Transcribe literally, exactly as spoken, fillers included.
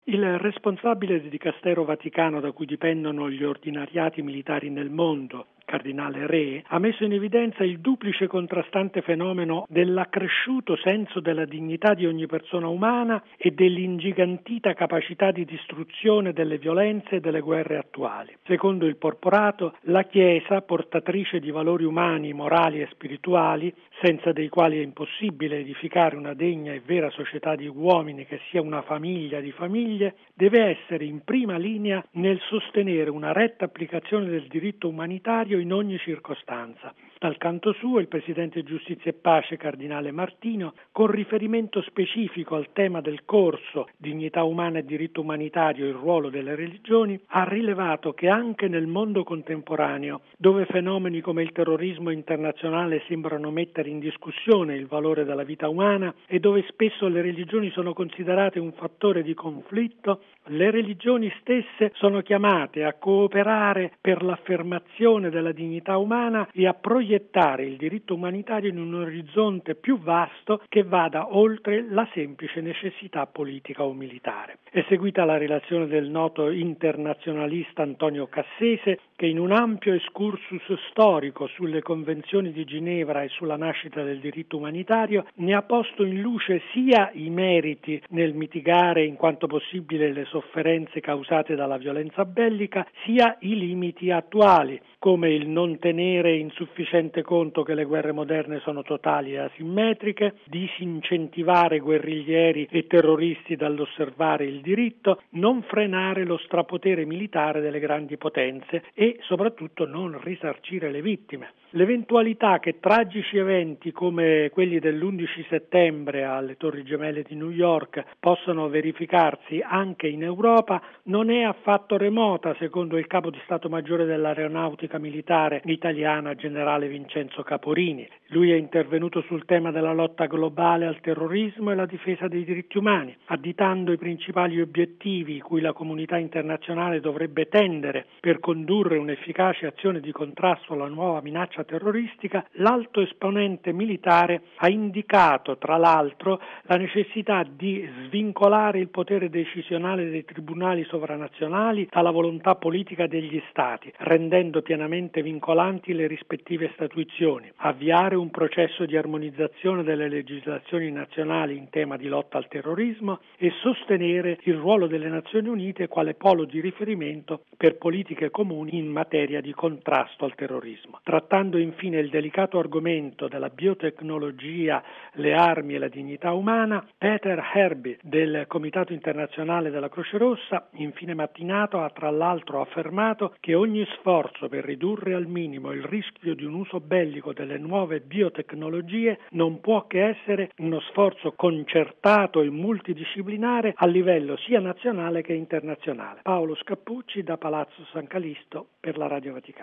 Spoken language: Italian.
Il responsabile del Dicastero Vaticano da cui dipendono gli ordinariati militari nel mondo, Cardinale Re, ha messo in evidenza il duplice contrastante fenomeno dell'accresciuto senso della dignità di ogni persona umana e dell'ingigantita capacità di distruzione delle violenze e delle guerre attuali. Secondo il Porporato, la Chiesa, portatrice di valori umani, morali e spirituali, senza dei quali è impossibile edificare una degna e vera società di uomini che sia una famiglia di famiglie, deve essere in prima linea nel sostenere una retta applicazione del diritto umanitario in ogni circostanza. Dal canto suo, il Presidente Giustizia e Pace, Cardinale Martino, con riferimento specifico al tema del corso Dignità umana e diritto umanitario e il ruolo delle religioni, ha rilevato che anche nel mondo contemporaneo, dove fenomeni come il terrorismo internazionale sembrano mettere in discussione il valore della vita umana e dove spesso le religioni sono considerate un fattore di conflitto, le religioni stesse sono chiamate a cooperare per l'affermazione della dignità umana e a proiettare il diritto umanitario in un orizzonte più vasto che vada oltre la semplice necessità politica o militare. È seguita la relazione del noto internazionalista Antonio Cassese, che in un ampio excursus storico sulle convenzioni di Ginevra e sulla nascita del diritto umanitario ne ha posto in luce sia i meriti nel mitigare in quanto possibile le sofferenze causate dalla violenza bellica, sia i limiti attuali, come il non tenere in sufficiente conto che le guerre moderne sono totali e asimmetriche, disincentivare guerriglieri e terroristi dall'osservare il diritto, non frenare lo strapotere militare delle grandi potenze e soprattutto non risarcire le vittime. L'eventualità che tragici eventi come quelli dell'undici settembre alle Torri Gemelle di New York possano verificarsi anche in Europa non è affatto remota, secondo il capo di Stato Maggiore dell'Aeronautica Militare italiana, generale Vincenzo Caporini. Lui è intervenuto sul tema della lotta globale al terrorismo e la difesa dei diritti umani, additando i principali obiettivi cui la comunità internazionale dovrebbe tendere per condurre un'efficace azione di contrasto alla nuova minaccia terroristica. L'alto esponente militare ha indicato, tra l'altro, la necessità di svincolare il potere decisionale dei tribunali sovranazionali dalla volontà politica degli Stati, rendendo pienamente vincolanti le rispettive statuizioni, avviare un processo di armonizzazione delle legislazioni nazionali in tema di lotta al terrorismo e sostenere il ruolo delle Nazioni Unite quale polo di riferimento per politiche comuni in materia di contrasto al terrorismo. Trattando infine il delicato argomento della biotecnologia, le armi e la dignità umana, Peter Herbie del Comitato Internazionale della Croce Rossa, infine mattinato, ha tra l'altro affermato che ogni sforzo per ridurre al minimo il rischio di un uso bellico delle nuove biotecnologie non può che essere uno sforzo concertato e multidisciplinare a livello sia nazionale che internazionale. Paolo Scappucci da Palazzo San Calisto per la Radio Vaticana.